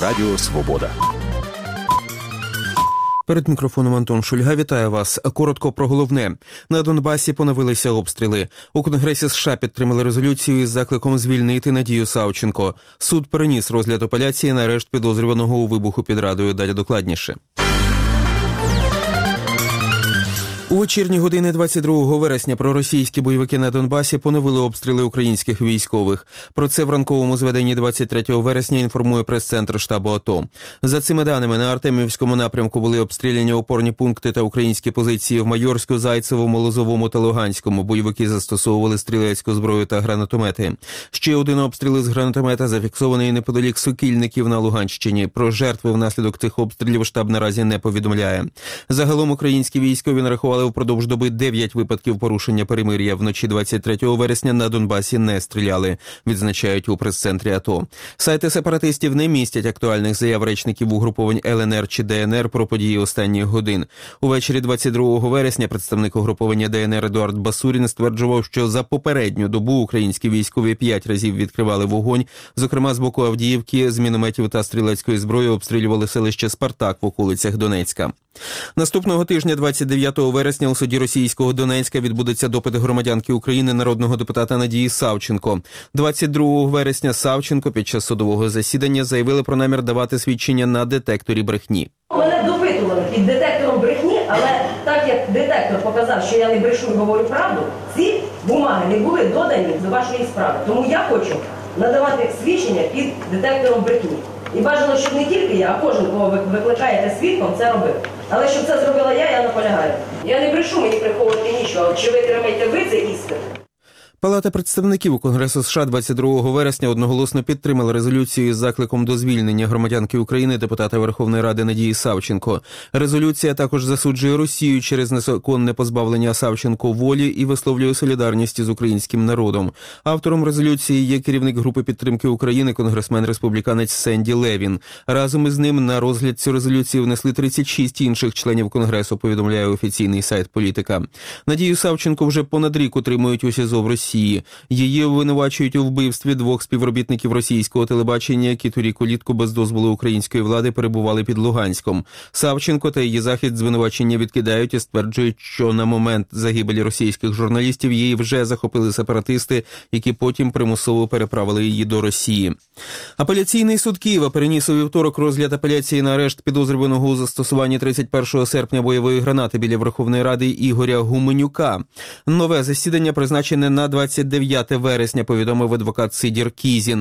Радіо Свобода. Перед мікрофоном Антон Шульга. Вітаю вас. Коротко про головне. На Донбасі поновилися обстріли. У Конгресі США підтримали резолюцію із закликом звільнити Надію Савченко. Суд переніс розгляд апеляції на арешт підозрюваного у вибуху під Радою. Далі докладніше. У вечірні години 22 вересня проросійські бойовики на Донбасі поновили обстріли українських військових. Про це в ранковому зведенні 23 вересня інформує прес-центр штабу АТО. За цими даними, на Артемівському напрямку були обстріляні опорні пункти та українські позиції в Майорську, Зайцевому, Лозовому та Луганському. Бойовики застосовували стрілецьку зброю та гранатомети. Ще один обстріл із гранатомета зафіксований неподалік Сокільників на Луганщині. Про жертви внаслідок цих обстрілів штаб наразі не повідомляє. Загалом українські військові нарахували впродовж доби 9 випадків порушення перемир'я. Вночі 23 вересня на Донбасі не стріляли, відзначають у прес-центрі АТО. Сайти сепаратистів не містять актуальних заяв речників угруповань ЛНР чи ДНР про події останніх годин. Увечері 22 вересня представник угруповання ДНР Едуард Басурін стверджував, що за попередню добу українські військові 5 разів відкривали вогонь. Зокрема, з боку Авдіївки з мінометів та стрілецької зброї обстрілювали селище Спартак в околицях Донецька. Наступного тижня, 29 вересня, у суді російського Донецька відбудеться допит громадянки України, народного депутата Надії Савченко. 22 вересня Савченко під час судового засідання заявили про намір давати свідчення на детекторі брехні. Мене допитували під детектором брехні, але так як детектор показав, що я не брешу і говорю правду, ці бумаги не були додані до вашої справи. Тому я хочу надавати свідчення під детектором брехні. І бажано, щоб не тільки я, а кожен, кого ви викликаєте свідком, це робив. Але щоб це зробила я наполягаю. Я не брешу, мені приховувати нічого. Чи ви тримаєте ви цей іспит? Палата представників Конгресу США 22 вересня одноголосно підтримала резолюцію із закликом до звільнення громадянки України, депутата Верховної Ради Надії Савченко. Резолюція також засуджує Росію через незаконне позбавлення Савченко волі і висловлює солідарність з українським народом. Автором резолюції є керівник групи підтримки України, конгресмен-республіканець Сенді Левін. Разом із ним на розгляд цю резолюцію внесли 36 інших членів Конгресу, повідомляє офіційний сайт «Політика». Надію Савченко вже понад рік утримують у СІЗО в Росії. Її обвинувачують у вбивстві 2 співробітників російського телебачення, які торік улітку без дозволу української влади перебували під Луганськом. Савченко та її захист звинувачення відкидають і стверджують, що на момент загибелі російських журналістів її вже захопили сепаратисти, які потім примусово переправили її до Росії. Апеляційний суд Києва переніс у вівторок розгляд апеляції на арешт підозрюваного у застосуванні 31 серпня бойової гранати біля Верховної Ради Ігоря Гуменюка. Нове засідання призначене на 29 вересня, повідомив адвокат Сидір Кізін.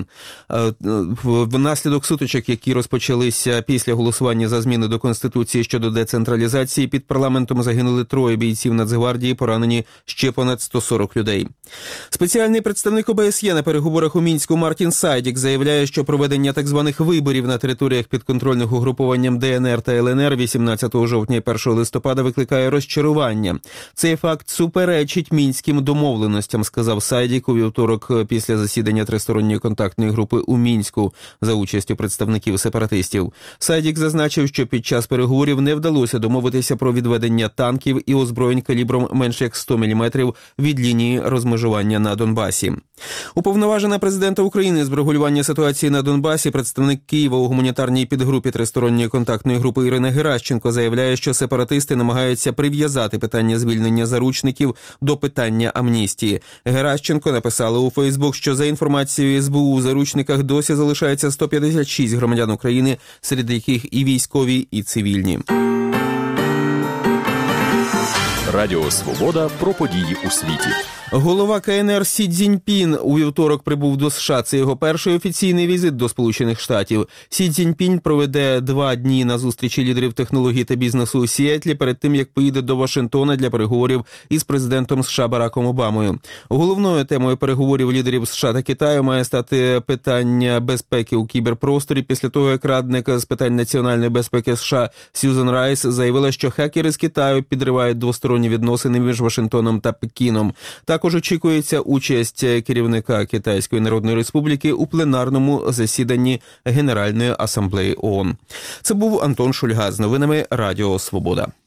Внаслідок сутичок, які розпочалися після голосування за зміни до Конституції щодо децентралізації, під парламентом загинули 3 бійців Нацгвардії, поранені ще понад 140 людей. Спеціальний представник ОБСЄ на переговорах у Мінську Мартін Сайдік заявляє, що проведення так званих виборів на територіях підконтрольних угрупуванням ДНР та ЛНР 18 жовтня і 1 листопада викликає розчарування. Цей факт суперечить мінським домовленостям, сказав Сайдік у вівторок після засідання тристоронньої контактної групи у Мінську за участю представників сепаратистів. Сайдік зазначив, що під час переговорів не вдалося домовитися про відведення танків і озброєнь калібром менш як 100 мм від лінії розмежування на Донбасі. Уповноважена президента України з врегулювання ситуації на Донбасі, представник Києва у гуманітарній підгрупі тристоронньої контактної групи Ірина Геращенко заявляє, що сепаратисти намагаються прив'язати питання звільнення заручників до питання амністії. Геращенко написала у Фейсбук, що за інформацією СБУ у заручниках досі залишається 156 громадян України, серед яких і військові, і цивільні. Радіо Свобода про події у світі. Голова КНР Сі Цзіньпін у вівторок прибув до США. Це його перший офіційний візит до Сполучених Штатів. Сі Цзіньпін проведе 2 дні на зустрічі лідерів технологій та бізнесу у Сіетлі перед тим, як поїде до Вашингтона для переговорів із президентом США Бараком Обамою. Головною темою переговорів лідерів США та Китаю має стати питання безпеки у кіберпросторі після того, як радник з питань національної безпеки США Сьюзен Райс заявила, що хакери з Китаю підривають двосторонні відносини між Вашингтоном та Пекіном. Також очікується участь керівника Китайської Народної Республіки у пленарному засіданні Генеральної асамблеї ООН. Це був Антон Шульга з новинами Радіо Свобода.